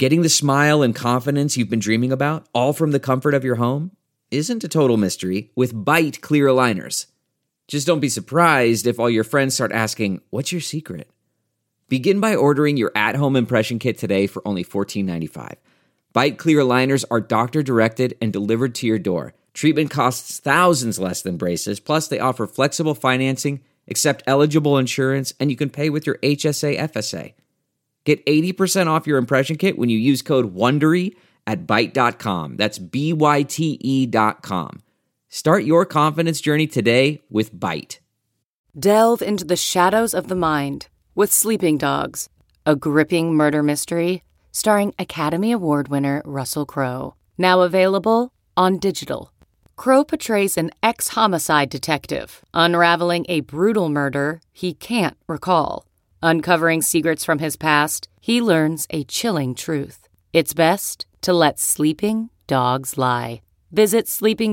Getting the smile and confidence you've been dreaming about, all from the comfort of your home, isn't a total mystery with Byte clear aligners. Just don't be surprised if all your friends start asking, "What's your secret?" Begin by ordering your at-home impression kit today for only $14.95. Byte clear aligners are doctor-directed and delivered to your door. Treatment costs thousands less than braces, plus they offer flexible financing, accept eligible insurance, and you can pay with your HSA FSA. Get 80% off your impression kit when you use code WONDERY at Byte.com. That's BYTE.com. Start your confidence journey today with Byte. Delve into the shadows of the mind with Sleeping Dogs, a gripping murder mystery starring Academy Award winner Russell Crowe. Now available on digital. Crowe portrays an ex-homicide detective unraveling a brutal murder he can't recall. Uncovering secrets from his past, he learns a chilling truth. It's best to let sleeping dogs lie. Visit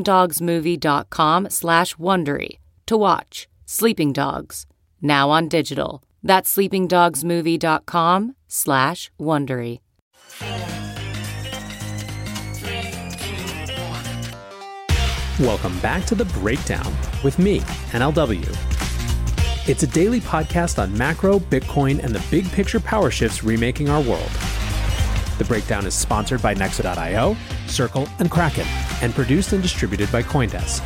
sleepingdogsmovie.com/Wondery to watch Sleeping Dogs, now on digital. That's sleepingdogsmovie.com/Wondery. Welcome back to The Breakdown with me, NLW. It's a daily podcast on macro, Bitcoin, and the big picture power shifts remaking our world. The Breakdown is sponsored by Nexo.io, Circle, and Kraken, and produced and distributed by CoinDesk.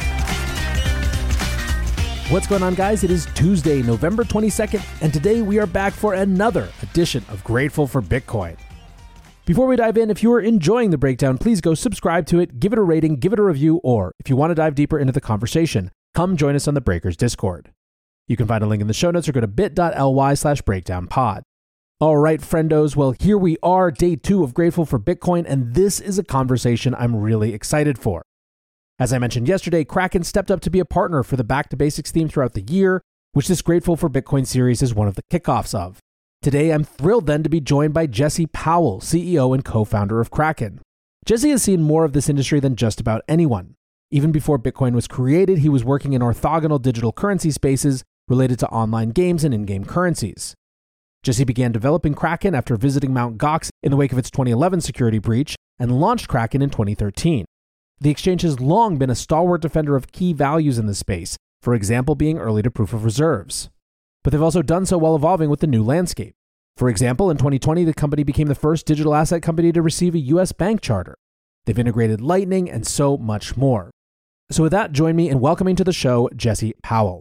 What's going on, guys? It is Tuesday, November 22nd, and today we are back for another edition of Grateful for Bitcoin. Before we dive in, if you are enjoying The Breakdown, please go subscribe to it, give it a rating, give it a review, or if you want to dive deeper into the conversation, come join us on the Breakers Discord. You can find a link in the show notes or go to bit.ly/breakdownpod. All right, friendos. Well, here we are, day 2 of Grateful for Bitcoin, and this is a conversation I'm really excited for. As I mentioned yesterday, Kraken stepped up to be a partner for the Back to Basics theme throughout the year, which this Grateful for Bitcoin series is one of the kickoffs of. Today, I'm thrilled then to be joined by Jesse Powell, CEO and co-founder of Kraken. Jesse has seen more of this industry than just about anyone. Even before Bitcoin was created, he was working in orthogonal digital currency spaces related to online games and in-game currencies. Jesse began developing Kraken after visiting Mt. Gox in the wake of its 2011 security breach and launched Kraken in 2013. The exchange has long been a stalwart defender of key values in the space, for example, being early to proof of reserves. But they've also done so while evolving with the new landscape. For example, in 2020, the company became the first digital asset company to receive a U.S. bank charter. They've integrated Lightning and so much more. So with that, join me in welcoming to the show, Jesse Powell.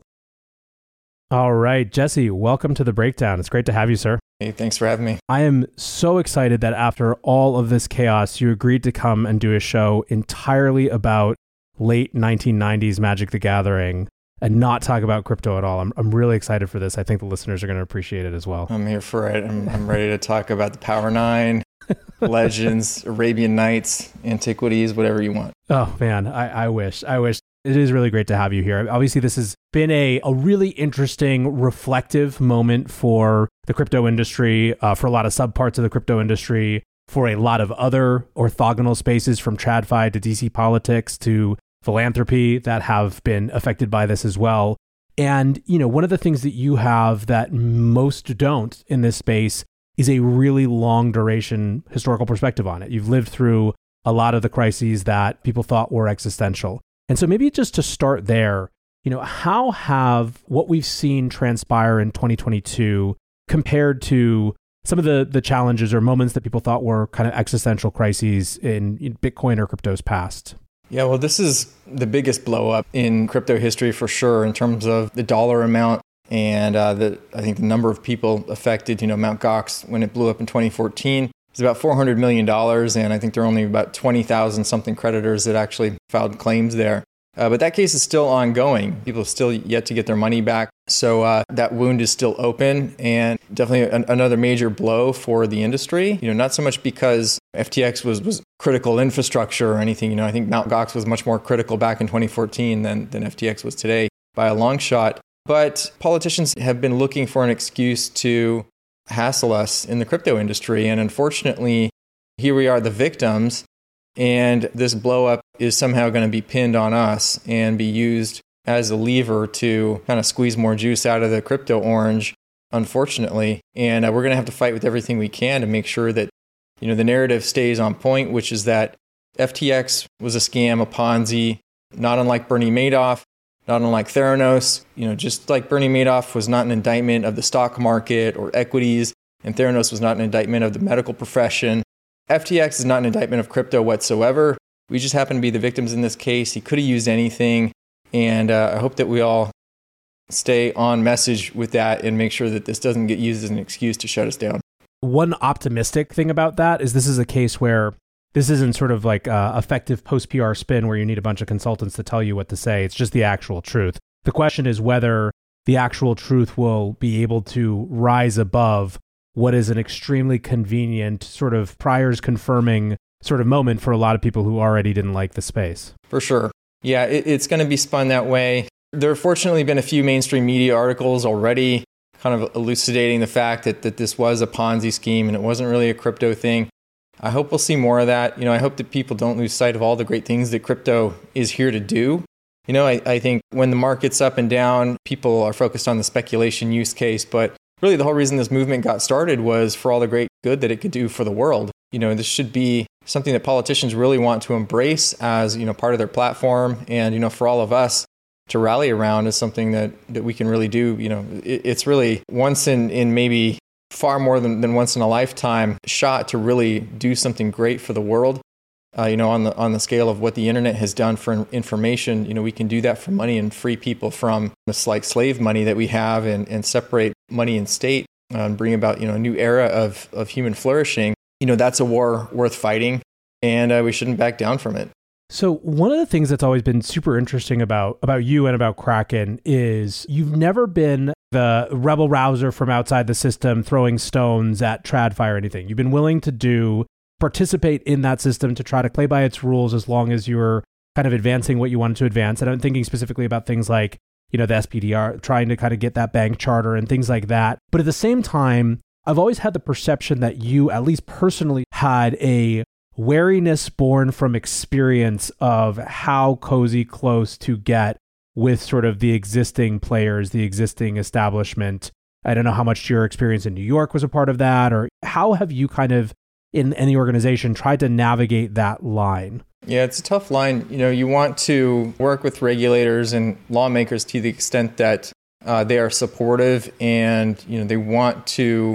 All right, Jesse, welcome to The Breakdown. It's great to have you, sir. Hey, thanks for having me. I am so excited that after all of this chaos, you agreed to come and do a show entirely about late 1990s Magic the Gathering and not talk about crypto at all. I'm really excited for this. I think the listeners are going to appreciate it as well. I'm here for it. I'm ready to talk about the Power 9, Legends, Arabian Nights, Antiquities, whatever you want. Oh, man, I wish. It is really great to have you here. Obviously, this has been a really interesting, reflective moment for the crypto industry, for a lot of subparts of the crypto industry, for a lot of other orthogonal spaces from TradFi to DC politics to philanthropy that have been affected by this as well. And, you know, one of the things that you have that most don't in this space is a really long duration historical perspective on it. You've lived through a lot of the crises that people thought were existential. And so maybe just to start there, you know, how have what we've seen transpire in 2022 compared to some of the challenges or moments that people thought were kind of existential crises in Bitcoin or crypto's past? Yeah, well, this is the biggest blow up in crypto history for sure in terms of the dollar amount and I think the number of people affected. You know, Mt. Gox, when it blew up in 2014, it's about $400 million, and I think there are only about 20,000 something creditors that actually filed claims there. But that case is still ongoing. People have still yet to get their money back. So that wound is still open, and definitely another major blow for the industry. You know, not so much because FTX was critical infrastructure or anything. You know, I think Mt. Gox was much more critical back in 2014 than FTX was today by a long shot. But politicians have been looking for an excuse to hassle us in the crypto industry. And unfortunately, here we are, the victims, and this blow up is somehow going to be pinned on us and be used as a lever to kind of squeeze more juice out of the crypto orange, unfortunately. And we're going to have to fight with everything we can to make sure that the narrative stays on point, which is that FTX was a scam, a Ponzi, not unlike Bernie Madoff, not unlike Theranos. Just like Bernie Madoff was not an indictment of the stock market or equities, and Theranos was not an indictment of the medical profession, FTX is not an indictment of crypto whatsoever. We just happen to be the victims in this case. He could have used anything, and I hope that we all stay on message with that and make sure that this doesn't get used as an excuse to shut us down. One optimistic thing about that is this is a case where this isn't sort of like effective post-PR spin where you need a bunch of consultants to tell you what to say. It's just the actual truth. The question is whether the actual truth will be able to rise above what is an extremely convenient sort of priors confirming sort of moment for a lot of people who already didn't like the space. For sure. Yeah, it's going to be spun that way. There have fortunately been a few mainstream media articles already kind of elucidating the fact that this was a Ponzi scheme and it wasn't really a crypto thing. I hope we'll see more of that. I hope that people don't lose sight of all the great things that crypto is here to do. I think when the market's up and down, people are focused on the speculation use case, but really the whole reason this movement got started was for all the great good that it could do for the world. This should be something that politicians really want to embrace as, part of their platform, and, for all of us to rally around is something that we can really do. It's really once in maybe far more than once in a lifetime shot to really do something great for the world. On the scale of what the internet has done for information, we can do that for money and free people from this like slave money that we have and separate money and state and bring about, a new era of human flourishing. That's a war worth fighting, and we shouldn't back down from it. So one of the things that's always been super interesting about you and about Kraken is you've never been the rebel rouser from outside the system throwing stones at TradFi or anything. You've been willing to participate in that system to try to play by its rules as long as you're kind of advancing what you wanted to advance. And I'm thinking specifically about things like, the SPDR, trying to kind of get that bank charter and things like that. But at the same time, I've always had the perception that you, at least personally, had a wariness born from experience of how cozy close to get with sort of the existing players, the existing establishment. I don't know how much your experience in New York was a part of that, or how have you kind of, in any organization, tried to navigate that line? Yeah, it's a tough line. You want to work with regulators and lawmakers to the extent that they are supportive and, they want to,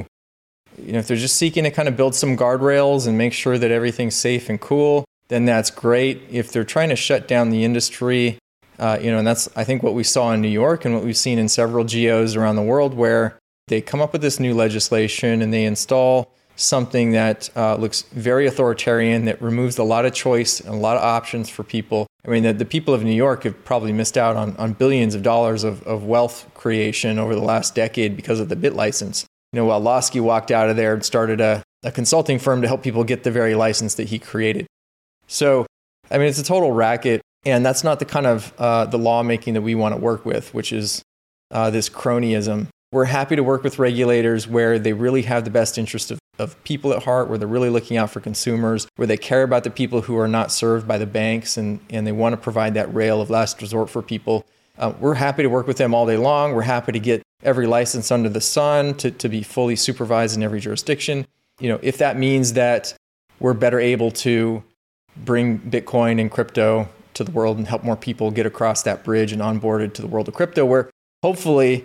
if they're just seeking to kind of build some guardrails and make sure that everything's safe and cool, then that's great. If they're trying to shut down the industry, and that's, I think, what we saw in New York and what we've seen in several geos around the world, where they come up with this new legislation and they install something that looks very authoritarian, that removes a lot of choice and a lot of options for people. I mean, the people of New York have probably missed out on billions of dollars of wealth creation over the last decade because of the BitLicense. While Lasky walked out of there and started a consulting firm to help people get the very license that he created. So, I mean, it's a total racket, and that's not the kind of the lawmaking that we want to work with, which is this cronyism. We're happy to work with regulators where they really have the best interest of people at heart, where they're really looking out for consumers, where they care about the people who are not served by the banks, and they want to provide that rail of last resort for people. We're happy to work with them all day long. We're happy to get every license under the sun to be fully supervised in every jurisdiction. If that means that we're better able to bring Bitcoin and crypto to the world and help more people get across that bridge and onboarded to the world of crypto, where hopefully,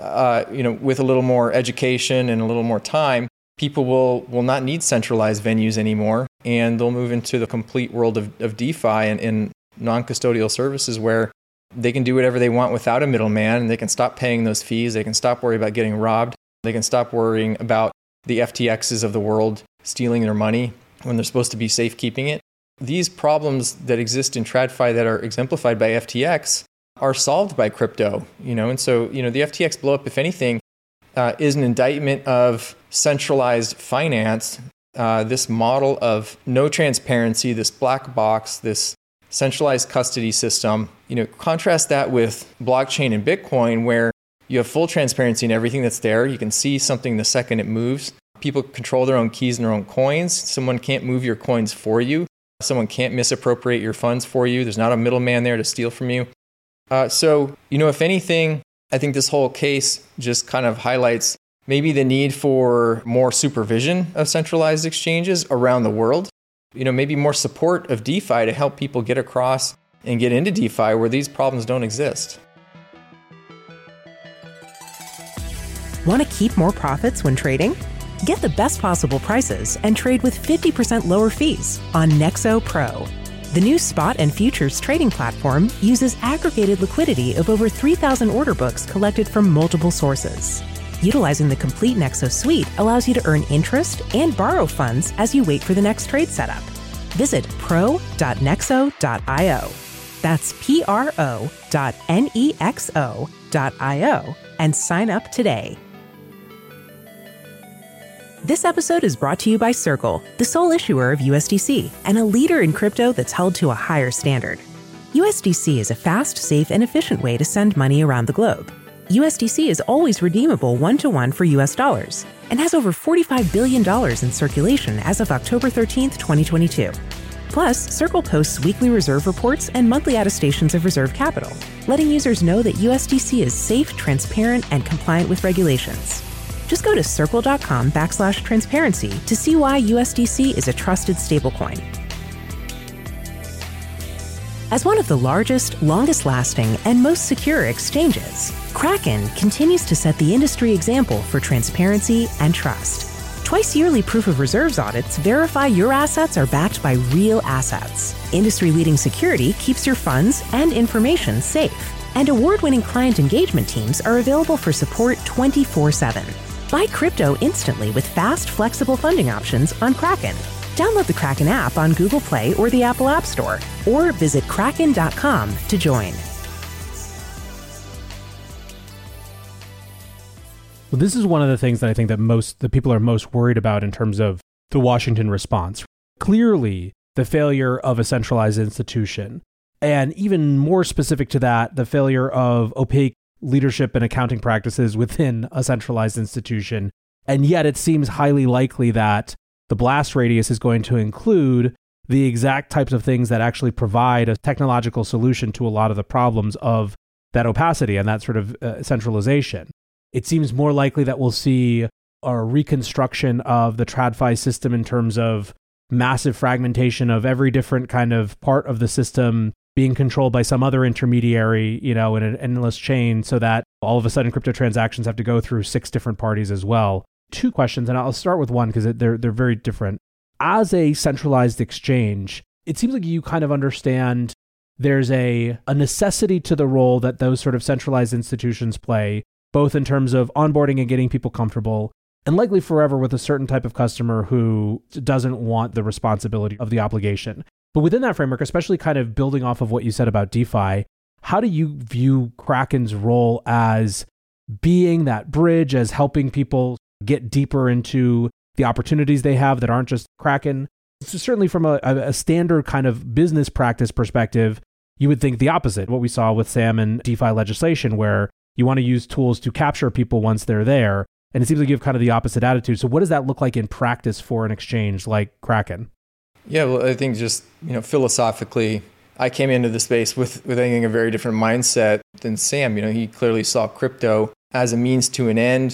with a little more education and a little more time, people will not need centralized venues anymore, and they'll move into the complete world of DeFi and non-custodial services where they can do whatever they want without a middleman, and they can stop paying those fees. They can stop worrying about getting robbed. They can stop worrying about the FTXs of the world stealing their money when they're supposed to be safekeeping it. These problems that exist in TradFi that are exemplified by FTX are solved by crypto, and so, the FTX blowup, if anything, is an indictment of centralized finance, this model of no transparency, this black box, this centralized custody system. Contrast that with blockchain and Bitcoin, where you have full transparency in everything that's there. You can see something the second it moves. People control their own keys and their own coins. Someone can't move your coins for you. Someone can't misappropriate your funds for you. There's not a middleman there to steal from you. So, if anything, I think this whole case just kind of highlights maybe the need for more supervision of centralized exchanges around the world, maybe more support of DeFi to help people get across and get into DeFi where these problems don't exist. Want to keep more profits when trading? Get the best possible prices and trade with 50% lower fees on Nexo Pro. The new spot and futures trading platform uses aggregated liquidity of over 3,000 order books collected from multiple sources. Utilizing the complete Nexo suite allows you to earn interest and borrow funds as you wait for the next trade setup. Visit pro.nexo.io. That's pro.nexo.io and sign up today. This episode is brought to you by Circle, the sole issuer of USDC and a leader in crypto that's held to a higher standard. USDC is a fast, safe, and efficient way to send money around the globe. USDC is always redeemable one-to-one for US dollars and has over $45 billion in circulation as of October 13th, 2022. Plus, Circle posts weekly reserve reports and monthly attestations of reserve capital, letting users know that USDC is safe, transparent, and compliant with regulations. Just go to circle.com/transparency to see why USDC is a trusted stablecoin. As one of the largest, longest-lasting, and most secure exchanges, Kraken continues to set the industry example for transparency and trust. Twice-yearly proof of reserves audits verify your assets are backed by real assets. Industry-leading security keeps your funds and information safe. And award-winning client engagement teams are available for support 24/7. Buy crypto instantly with fast, flexible funding options on Kraken. Download the Kraken app on Google Play or the Apple App Store, or visit kraken.com to join. Well, this is one of the things that I think that the people are most worried about in terms of the Washington response. Clearly, the failure of a centralized institution, and even more specific to that, the failure of opaque leadership and accounting practices within a centralized institution. And yet it seems highly likely that the blast radius is going to include the exact types of things that actually provide a technological solution to a lot of the problems of that opacity and that sort of centralization. It seems more likely that we'll see a reconstruction of the TradFi system in terms of massive fragmentation of every different kind of part of the system being controlled by some other intermediary, in an endless chain, so that all of a sudden crypto transactions have to go through 6 different parties as well. 2 questions, and I'll start with one because they're very different. As a centralized exchange, it seems like you kind of understand there's a necessity to the role that those sort of centralized institutions play, both in terms of onboarding and getting people comfortable, and likely forever with a certain type of customer who doesn't want the responsibility of the obligation. But within that framework, especially kind of building off of what you said about DeFi, how do you view Kraken's role as being that bridge, as helping people get deeper into the opportunities they have that aren't just Kraken? So certainly from a standard kind of business practice perspective, you would think the opposite, what we saw with SAM and DeFi legislation, where you want to use tools to capture people once they're there. And it seems like you have kind of the opposite attitude. So what does that look like in practice for an exchange like Kraken? Yeah, well, I think just, philosophically, I came into the space with I think, a very different mindset than Sam. He clearly saw crypto as a means to an end,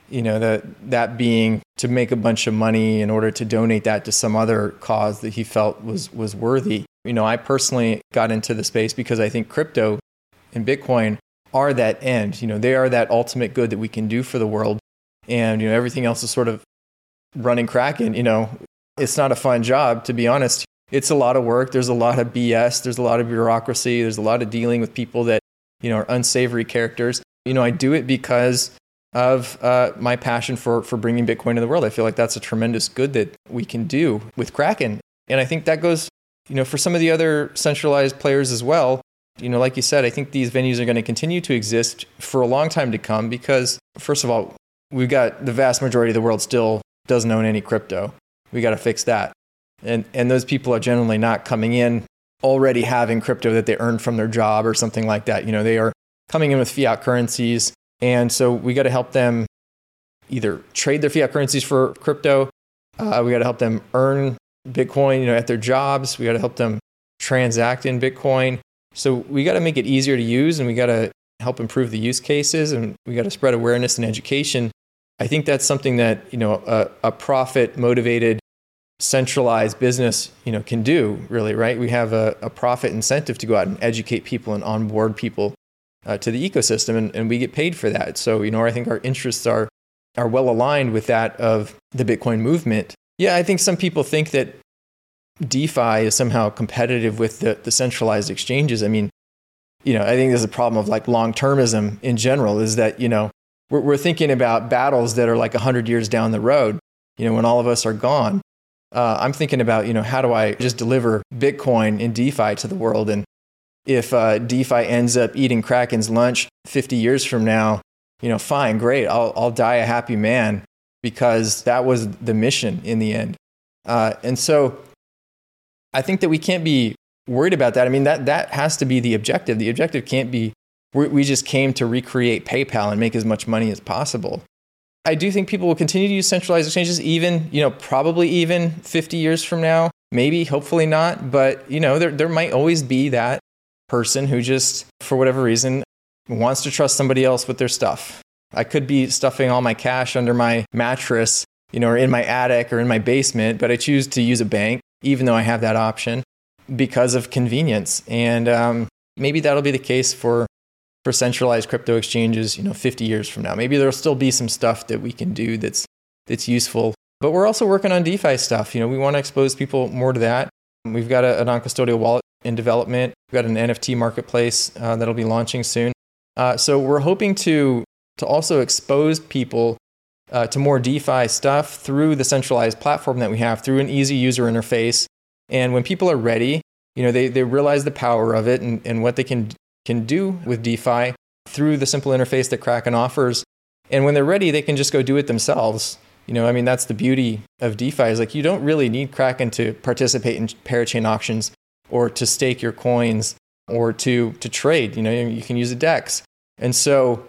that being to make a bunch of money in order to donate that to some other cause that he felt was worthy. I personally got into the space because I think crypto and Bitcoin are that end. They are that ultimate good that we can do for the world. And, everything else is sort of running Kraken. It's not a fun job, to be honest. It's a lot of work. There's a lot of BS. There's a lot of bureaucracy. There's a lot of dealing with people that, are unsavory characters. I do it because of my passion for bringing Bitcoin to the world. I feel like that's a tremendous good that we can do with Kraken. And I think that goes, for some of the other centralized players as well. Like you said, I think these venues are going to continue to exist for a long time to come because, first of all, we've got the vast majority of the world still doesn't own any crypto. We got to fix that. And those people are generally not coming in already having crypto that they earned from their job or something like that. They are coming in with fiat currencies. And so we got to help them either trade their fiat currencies for crypto. We got to help them earn Bitcoin, at their jobs. We got to help them transact in Bitcoin. So we got to make it easier to use, and we got to help improve the use cases, and we got to spread awareness and education. I think that's something that, a profit motivated, centralized business, can do really, right? We have a profit incentive to go out and educate people and onboard people to the ecosystem, and we get paid for that. So, I think our interests are well aligned with that of the Bitcoin movement. Yeah, I think some people think that DeFi is somehow competitive with the centralized exchanges. I mean, I think there's a problem of like long-termism in general, is that, we're thinking about battles that are like 100 years down the road, when all of us are gone. I'm thinking about, how do I just deliver Bitcoin in DeFi to the world? And if DeFi ends up eating Kraken's lunch 50 years from now, fine, great. I'll die a happy man, because that was the mission in the end. And so I think that we can't be worried about that. I mean, that has to be the objective. The objective can't be, we just came to recreate PayPal and make as much money as possible. I do think people will continue to use centralized exchanges, even, probably even 50 years from now, maybe, hopefully not. But, there might always be that person who just, for whatever reason, wants to trust somebody else with their stuff. I could be stuffing all my cash under my mattress, or in my attic or in my basement, but I choose to use a bank, even though I have that option, because of convenience. And maybe that'll be the case for centralized crypto exchanges, 50 years from now. Maybe there'll still be some stuff that we can do that's useful. But we're also working on DeFi stuff. We want to expose people more to that. We've got a non-custodial wallet in development. We've got an NFT marketplace that'll be launching soon. So we're hoping to also expose people to more DeFi stuff through the centralized platform that we have, through an easy user interface. And when people are ready, they realize the power of it and what they can do with DeFi through the simple interface that Kraken offers. And when they're ready, they can just go do it themselves. That's the beauty of DeFi, is like, you don't really need Kraken to participate in parachain auctions or to stake your coins or to trade. You can use a DEX. And so,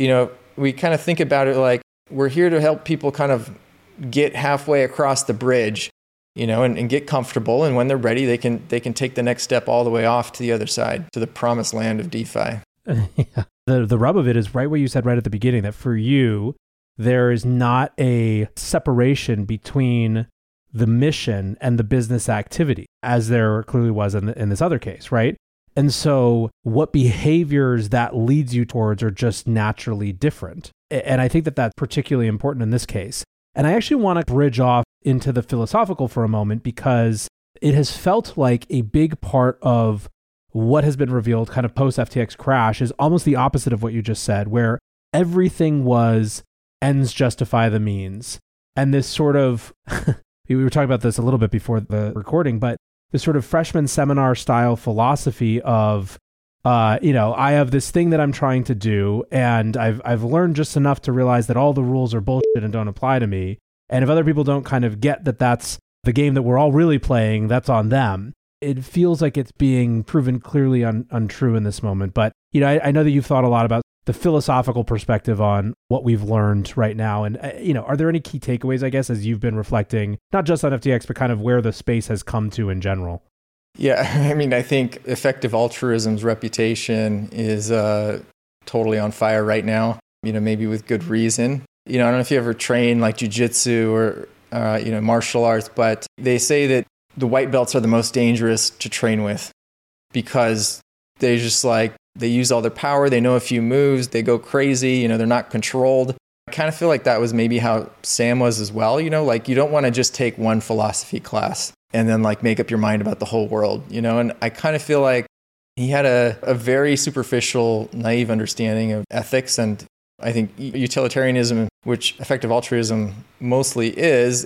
we kind of think about it like, we're here to help people kind of get halfway across the bridge, and get comfortable. And when they're ready, they can take the next step all the way off to the other side, to the promised land of DeFi. Yeah. The rub of it is right what you said right at the beginning, that for you, there is not a separation between the mission and the business activity, as there clearly was in this other case, right? And so what behaviors that leads you towards are just naturally different. And I think that that's particularly important in this case. And I actually want to bridge off into the philosophical for a moment, because it has felt like a big part of what has been revealed kind of post-FTX crash is almost the opposite of what you just said, where everything was ends justify the means. And this sort of, we were talking about this a little bit before the recording, but this sort of freshman seminar style philosophy of, I have this thing that I'm trying to do, and I've learned just enough to realize that all the rules are bullshit and don't apply to me. And if other people don't kind of get that that's the game that we're all really playing, that's on them. It feels like it's being proven clearly untrue in this moment. But, I know that you've thought a lot about the philosophical perspective on what we've learned right now. And, are there any key takeaways, I guess, as you've been reflecting, not just on FTX, but kind of where the space has come to in general? Yeah, I think effective altruism's reputation is totally on fire right now, maybe with good reason. I don't know if you ever train like jujitsu or, martial arts, but they say that the white belts are the most dangerous to train with, because they just they use all their power. They know a few moves. They go crazy. They're not controlled. I kind of feel like that was maybe how Sam was as well. You don't want to just take one philosophy class and then make up your mind about the whole world, and I kind of feel like he had a very superficial, naive understanding of ethics. And I think utilitarianism, which effective altruism mostly is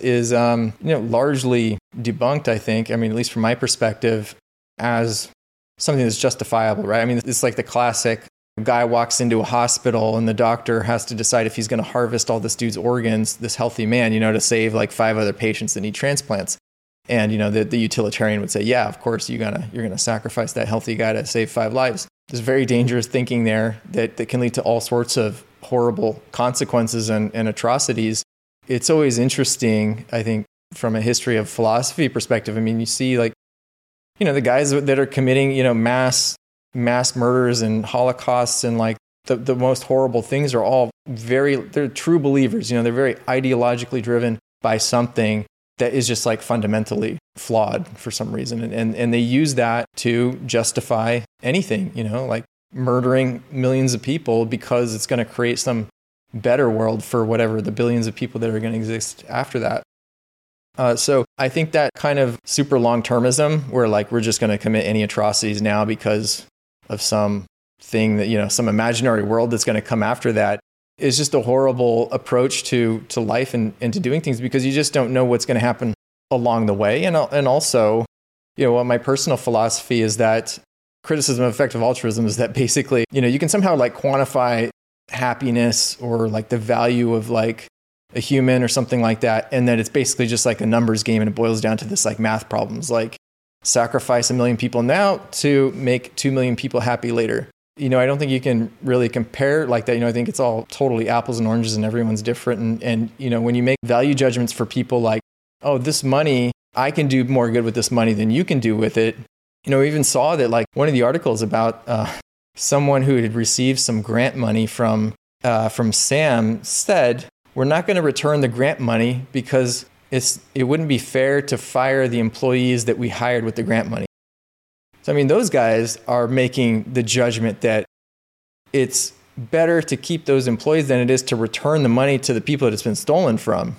largely debunked, I think. At least from my perspective, as something that's justifiable, right? It's like the classic guy walks into a hospital and the doctor has to decide if he's going to harvest all this dude's organs, this healthy man, to save 5 other patients that need transplants. And, the utilitarian would say, yeah, of course, you're going to sacrifice that healthy guy to save 5 lives. There's very dangerous thinking there that can lead to all sorts of horrible consequences and atrocities. It's always interesting, I think, from a history of philosophy perspective. You see the guys that are committing, mass murders and holocausts and the most horrible things are all they're true believers. They're very ideologically driven by something that is just like fundamentally flawed for some reason. And they use that to justify anything, like murdering millions of people because it's going to create some better world for whatever the billions of people that are going to exist after that. So I think that kind of super long-termism where like we're just going to commit any atrocities now because of some thing that, some imaginary world that's going to come after that is just a horrible approach to life and to doing things, because you just don't know what's going to happen along the way. And also, my personal philosophy is that criticism of effective altruism is that basically, you can somehow like quantify happiness or like the value of like a human or something like that. And then it's basically just like a numbers game, and it boils down to this like math problems, like sacrifice 1 million people now to make 2 million people happy later. I don't think you can really compare like that. I think it's all totally apples and oranges and everyone's different. And when you make value judgments for people like, oh, this money, I can do more good with this money than you can do with it. We even saw that like one of the articles about someone who had received some grant money from SAM said, we're not going to return the grant money because it wouldn't be fair to fire the employees that we hired with the grant money. So, those guys are making the judgment that it's better to keep those employees than it is to return the money to the people that it's been stolen from.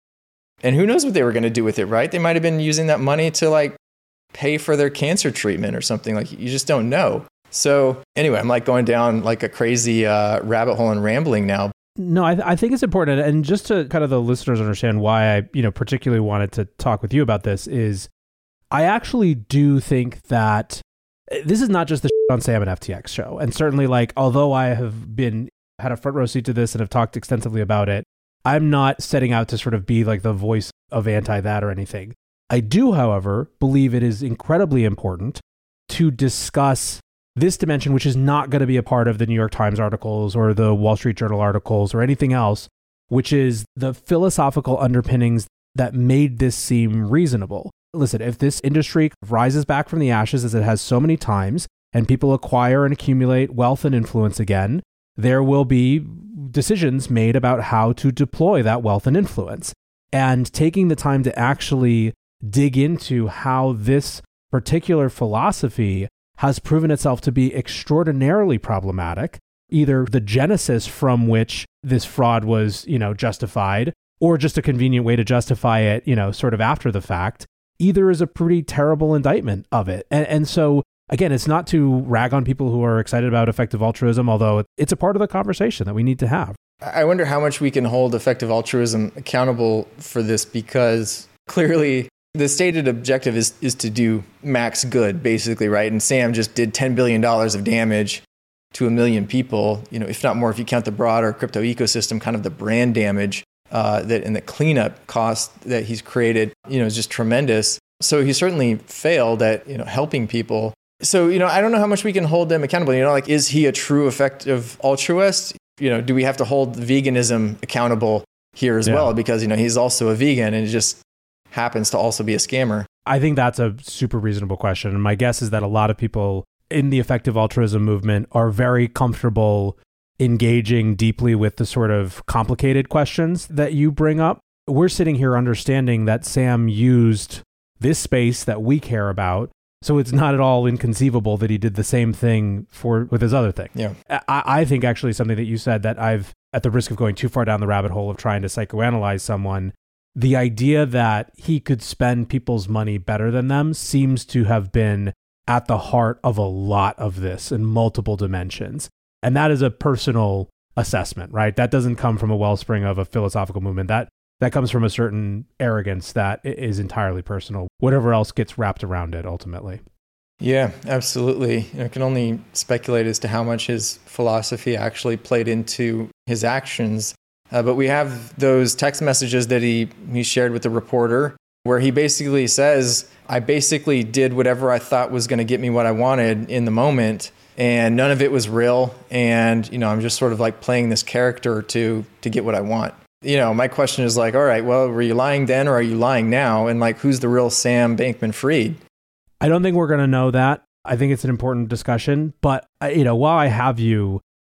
And who knows what they were going to do with it, right? They might have been using that money to like pay for their cancer treatment or something. Like, you just don't know. So anyway, I'm like going down like a crazy rabbit hole and rambling now. No, I think it's important. And just to kind of the listeners understand why I, particularly wanted to talk with you about this is I actually do think that this is not just the on Sam and FTX show. And certainly like, although I have had a front row seat to this and have talked extensively about it, I'm not setting out to sort of be like the voice of anti that or anything. I do, however, believe it is incredibly important to discuss this dimension, which is not going to be a part of the New York Times articles or the Wall Street Journal articles or anything else, which is the philosophical underpinnings that made this seem reasonable. Listen, if this industry rises back from the ashes as it has so many times, and people acquire and accumulate wealth and influence again, there will be decisions made about how to deploy that wealth and influence. And taking the time to actually dig into how this particular philosophy has proven itself to be extraordinarily problematic, either the genesis from which this fraud was, justified, or just a convenient way to justify it, sort of after the fact, either is a pretty terrible indictment of it. And so, again, it's not to rag on people who are excited about effective altruism, although it's a part of the conversation that we need to have. I wonder how much we can hold effective altruism accountable for this, because clearly the stated objective is to do max good, basically, right? And Sam just did $10 billion of damage to 1 million people, if not more, if you count the broader crypto ecosystem, kind of the brand damage that and the cleanup cost that he's created, is just tremendous. So he certainly failed at, helping people. So, I don't know how much we can hold them accountable. Like, is he a true effective altruist? Do we have to hold veganism accountable here as well? Because, he's also a vegan and it just happens to also be a scammer. I think that's a super reasonable question. And my guess is that a lot of people in the effective altruism movement are very comfortable engaging deeply with the sort of complicated questions that you bring up. We're sitting here understanding that Sam used this space that we care about, so it's not at all inconceivable that he did the same thing with his other thing. Yeah, I think actually something that you said that I've, at the risk of going too far down the rabbit hole of trying to psychoanalyze someone, the idea that he could spend people's money better than them seems to have been at the heart of a lot of this in multiple dimensions. And that is a personal assessment, right? That doesn't come from a wellspring of a philosophical movement. That comes from a certain arrogance that is entirely personal, whatever else gets wrapped around it ultimately. Yeah, absolutely. I can only speculate as to how much his philosophy actually played into his actions. But we have those text messages that he shared with the reporter where he basically says, I basically did whatever I thought was going to get me what I wanted in the moment. And none of it was real. And, I'm just sort of like playing this character to get what I want. My question is like, all right, well, were you lying then or are you lying now? And like, who's the real Sam Bankman-Fried? I don't think we're going to know that. I think it's an important discussion. But, while I have you,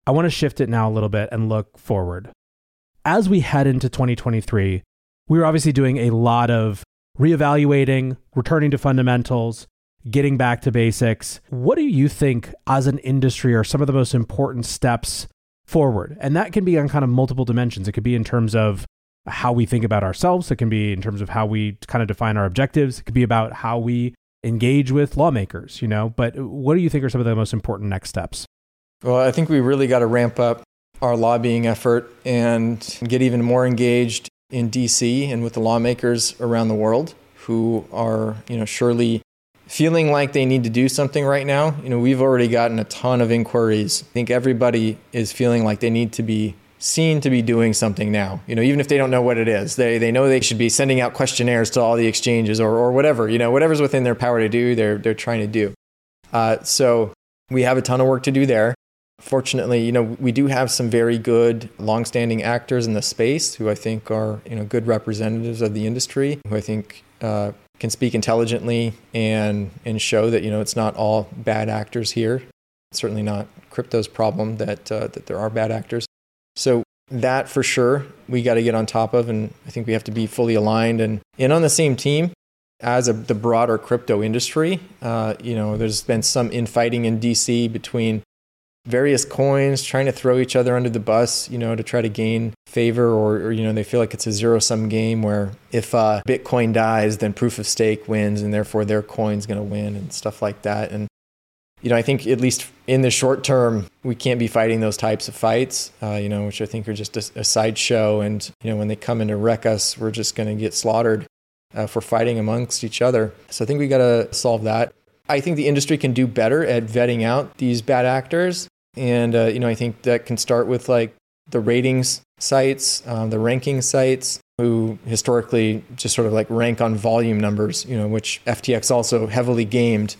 I want to shift it now a little bit and look forward. As we head into 2023, we're obviously doing a lot of reevaluating, returning to fundamentals, getting back to basics. What do you think as an industry are some of the most important steps forward? And that can be on kind of multiple dimensions. It could be in terms of how we think about ourselves. It can be in terms of how we kind of define our objectives. It could be about how we engage with lawmakers, but what do you think are some of the most important next steps? Well, I think we really got to ramp up our lobbying effort and get even more engaged in DC and with the lawmakers around the world who are, surely feeling like they need to do something right now. We've already gotten a ton of inquiries. I think everybody is feeling like they need to be seen to be doing something now, even if they don't know what it is. They know they should be sending out questionnaires to all the exchanges or whatever, whatever's within their power to do, they're trying to do. So we have a ton of work to do there. Fortunately, we do have some very good longstanding actors in the space who I think are, good representatives of the industry, who I think can speak intelligently and show that, it's not all bad actors here. It's certainly not crypto's problem that there are bad actors. So that for sure, we got to get on top of, and I think we have to be fully aligned and on the same team as the broader crypto industry. There's been some infighting in DC between various coins trying to throw each other under the bus, to try to gain favor or they feel like it's a zero-sum game where if Bitcoin dies, then proof of stake wins and therefore their coin's going to win and stuff like that. And I think at least in the short term, we can't be fighting those types of fights, which I think are just a sideshow. And, when they come in to wreck us, we're just going to get slaughtered for fighting amongst each other. So I think we got to solve that. I think the industry can do better at vetting out these bad actors. And, I think that can start with like the ratings sites, the ranking sites, who historically just sort of like rank on volume numbers, which FTX also heavily gamed.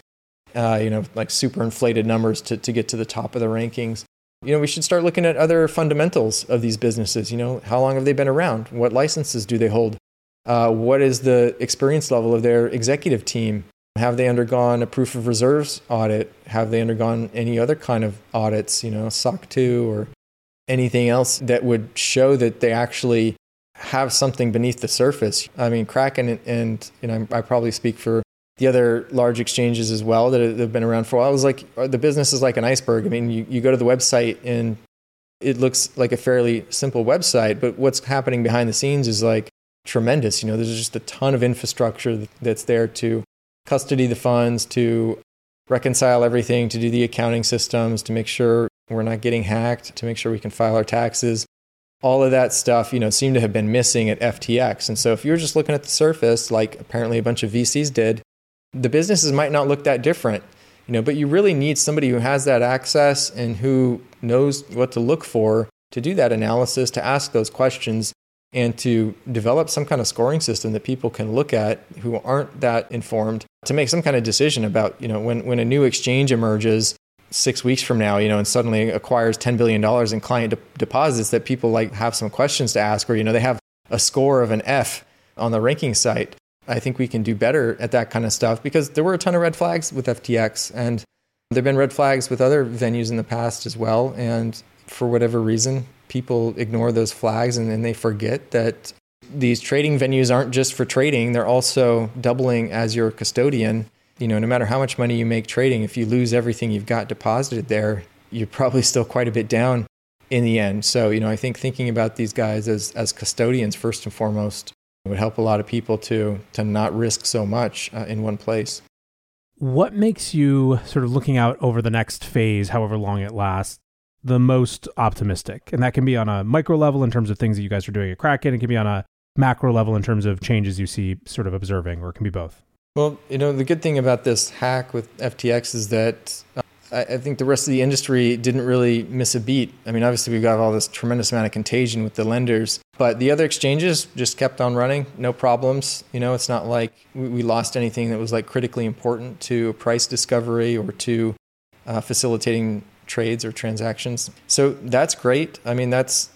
Like super inflated numbers to get to the top of the rankings. We should start looking at other fundamentals of these businesses. How long have they been around? What licenses do they hold? What is the experience level of their executive team? Have they undergone a proof of reserves audit? Have they undergone any other kind of audits, SOC 2 or anything else that would show that they actually have something beneath the surface? I mean, Kraken and I probably speak for the other large exchanges as well that have been around for a while. It was like the business is like an iceberg. I mean, you go to the website and it looks like a fairly simple website, but what's happening behind the scenes is like tremendous. There's just a ton of infrastructure that's there to custody the funds, to reconcile everything, to do the accounting systems, to make sure we're not getting hacked, to make sure we can file our taxes. All of that stuff, seemed to have been missing at FTX. And so if you're just looking at the surface, like apparently a bunch of VCs did, the businesses might not look that different, but you really need somebody who has that access and who knows what to look for to do that analysis, to ask those questions, and to develop some kind of scoring system that people can look at who aren't that informed to make some kind of decision about, when a new exchange emerges 6 weeks from now, and suddenly acquires $10 billion in client deposits, that people like have some questions to ask, or, they have a score of an F on the ranking site. I think we can do better at that kind of stuff because there were a ton of red flags with FTX and there have been red flags with other venues in the past as well. And for whatever reason, people ignore those flags and they forget that these trading venues aren't just for trading. They're also doubling as your custodian. No matter how much money you make trading, if you lose everything you've got deposited there, you're probably still quite a bit down in the end. So, I think thinking about these guys as custodians first and foremost would help a lot of people to not risk so much in one place. What makes you, sort of looking out over the next phase, however long it lasts, the most optimistic? And that can be on a micro level in terms of things that you guys are doing at Kraken. It can be on a macro level in terms of changes you see sort of observing, or it can be both. Well, the good thing about this hack with FTX is that I think the rest of the industry didn't really miss a beat. I mean, obviously we've got all this tremendous amount of contagion with the lenders, but the other exchanges just kept on running, no problems. It's not like we lost anything that was like critically important to price discovery or to facilitating trades or transactions. So that's great. I mean,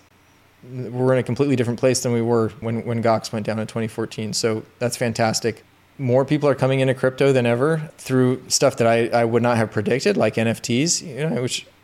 we're in a completely different place than we were when Gox went down in 2014. So that's fantastic. More people are coming into crypto than ever through stuff that I would not have predicted, like NFTs, which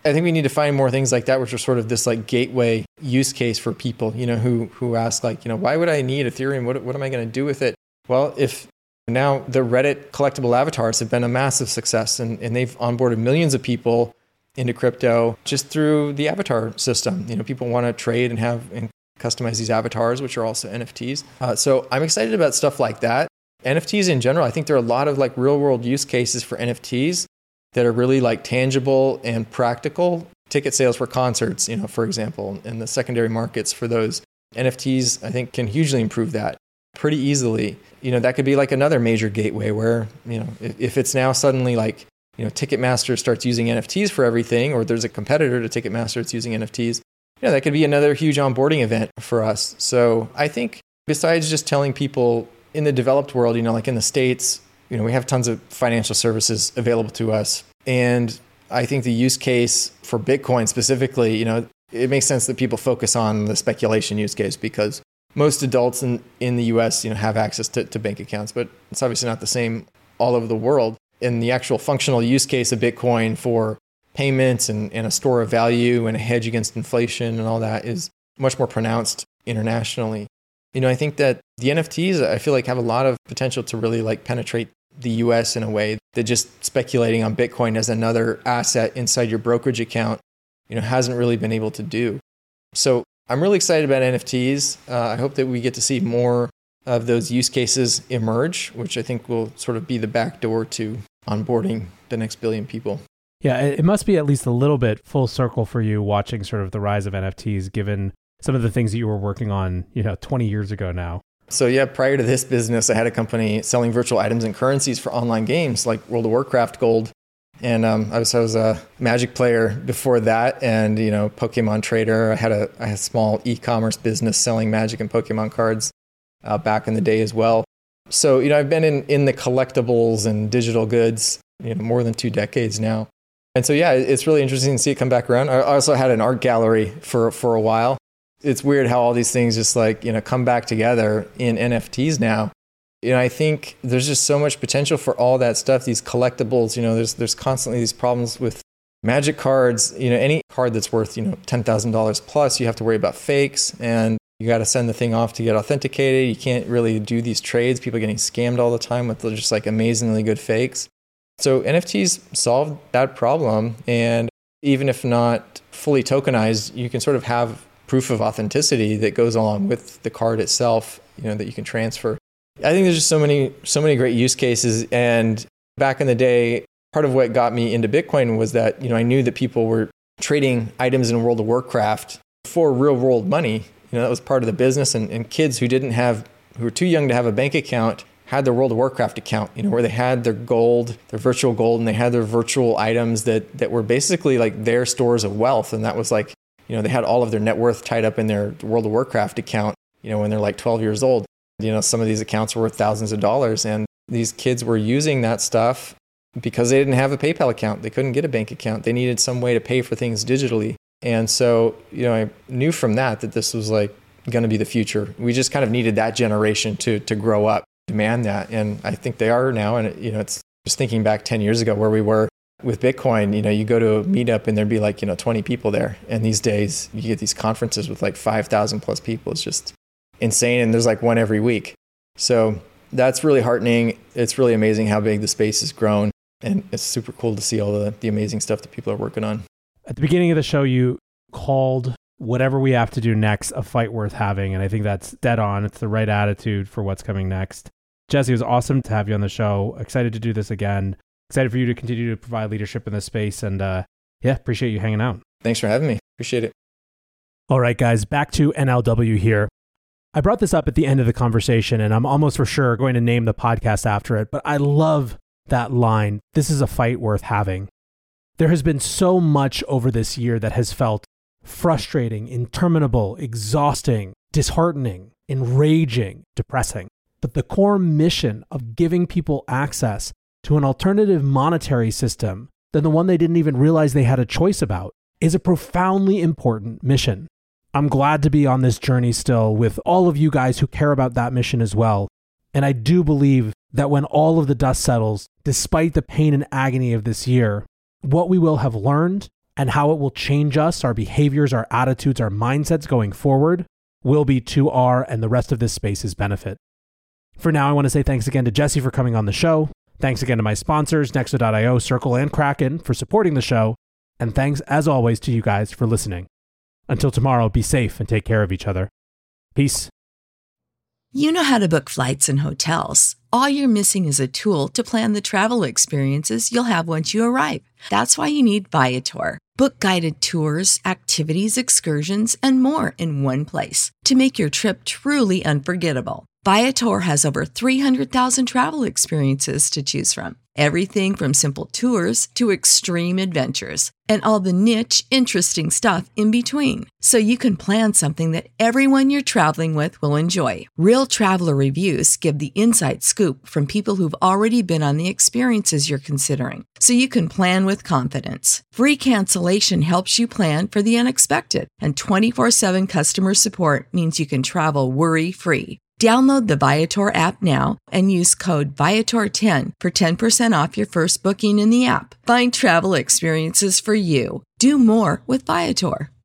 I think we need to find more things like that, which are sort of this like gateway use case for people, who ask like, why would I need Ethereum? What am I going to do with it? Well, if now the Reddit collectible avatars have been a massive success and they've onboarded millions of people into crypto just through the avatar system. People want to trade and customize these avatars, which are also NFTs. So I'm excited about stuff like that. NFTs in general, I think there are a lot of like real world use cases for NFTs that are really like tangible and practical. Ticket sales for concerts, for example, and the secondary markets for those NFTs, I think can hugely improve that pretty easily. That could be like another major gateway where, if it's now suddenly like, Ticketmaster starts using NFTs for everything, or there's a competitor to Ticketmaster that's using NFTs, that could be another huge onboarding event for us. So I think besides just telling people in the developed world, like in the States, we have tons of financial services available to us. And I think the use case for Bitcoin specifically, it makes sense that people focus on the speculation use case because most adults in the US, have access to bank accounts, but it's obviously not the same all over the world. And the actual functional use case of Bitcoin for payments and a store of value and a hedge against inflation and all that is much more pronounced internationally. I think that the NFTs, I feel like have a lot of potential to really like penetrate the US in a way that just speculating on Bitcoin as another asset inside your brokerage account, hasn't really been able to do. So I'm really excited about NFTs. I hope that we get to see more of those use cases emerge, which I think will sort of be the back door to onboarding the next billion people. Yeah, it must be at least a little bit full circle for you watching sort of the rise of NFTs, given some of the things that you were working on, 20 years ago now. So yeah, prior to this business, I had a company selling virtual items and currencies for online games like World of Warcraft Gold. And I was a Magic player before that, and Pokemon trader. I had a small e-commerce business selling Magic and Pokemon cards back in the day as well. So I've been in the collectibles and digital goods more than 2 decades now. And so yeah, it's really interesting to see it come back around. I also had an art gallery for a while. It's weird how all these things just like come back together in NFTs now. I think there's just so much potential for all that stuff. These collectibles, there's constantly these problems with Magic cards. Any card that's worth $10,000 plus, you have to worry about fakes, and you got to send the thing off to get authenticated. You can't really do these trades. People are getting scammed all the time with just like amazingly good fakes. So NFTs solved that problem, and even if not fully tokenized, you can sort of have proof of authenticity that goes along with the card itself, that you can transfer. I think there's just so many great use cases. And back in the day, part of what got me into Bitcoin was that, I knew that people were trading items in World of Warcraft for real world money. That was part of the business. And kids who were too young to have a bank account had their World of Warcraft account, where they had their gold, their virtual gold, and they had their virtual items that were basically like their stores of wealth. And that was like, they had all of their net worth tied up in their World of Warcraft account, when they're like 12 years old. Some of these accounts were worth thousands of dollars, and these kids were using that stuff because they didn't have a PayPal account. They couldn't get a bank account. They needed some way to pay for things digitally. And so, I knew from that this was like going to be the future. We just kind of needed that generation to grow up, demand that. And I think they are now. And, it's just thinking back 10 years ago where we were with Bitcoin, you go to a meetup and there'd be like, 20 people there. And these days you get these conferences with like 5,000 plus people. It's just insane. And there's like one every week. So that's really heartening. It's really amazing how big the space has grown. And it's super cool to see all the amazing stuff that people are working on. At the beginning of the show, you called whatever we have to do next a fight worth having. And I think that's dead on. It's the right attitude for what's coming next. Jesse, it was awesome to have you on the show. Excited to do this again. Excited for you to continue to provide leadership in this space. And appreciate you hanging out. Thanks for having me. Appreciate it. All right, guys, back to NLW here. I brought this up at the end of the conversation, and I'm almost for sure going to name the podcast after it, but I love that line. This is a fight worth having. There has been so much over this year that has felt frustrating, interminable, exhausting, disheartening, enraging, depressing. But the core mission of giving people access to an alternative monetary system than the one they didn't even realize they had a choice about is a profoundly important mission. I'm glad to be on this journey still with all of you guys who care about that mission as well. And I do believe that when all of the dust settles, despite the pain and agony of this year, what we will have learned and how it will change us, our behaviors, our attitudes, our mindsets going forward will be to our and the rest of this space's benefit. For now, I want to say thanks again to Jesse for coming on the show. Thanks again to my sponsors, Nexo.io, Circle, and Kraken for supporting the show. And thanks, as always, to you guys for listening. Until tomorrow, be safe and take care of each other. Peace. You know how to book flights and hotels. All you're missing is a tool to plan the travel experiences you'll have once you arrive. That's why you need Viator. Book guided tours, activities, excursions, and more in one place to make your trip truly unforgettable. Viator has over 300,000 travel experiences to choose from. Everything from simple tours to extreme adventures and all the niche, interesting stuff in between. So you can plan something that everyone you're traveling with will enjoy. Real traveler reviews give the inside scoop from people who've already been on the experiences you're considering. So you can plan with confidence. Free cancellation helps you plan for the unexpected. And 24/7 customer support means you can travel worry-free. Download the Viator app now and use code Viator10 for 10% off your first booking in the app. Find travel experiences for you. Do more with Viator.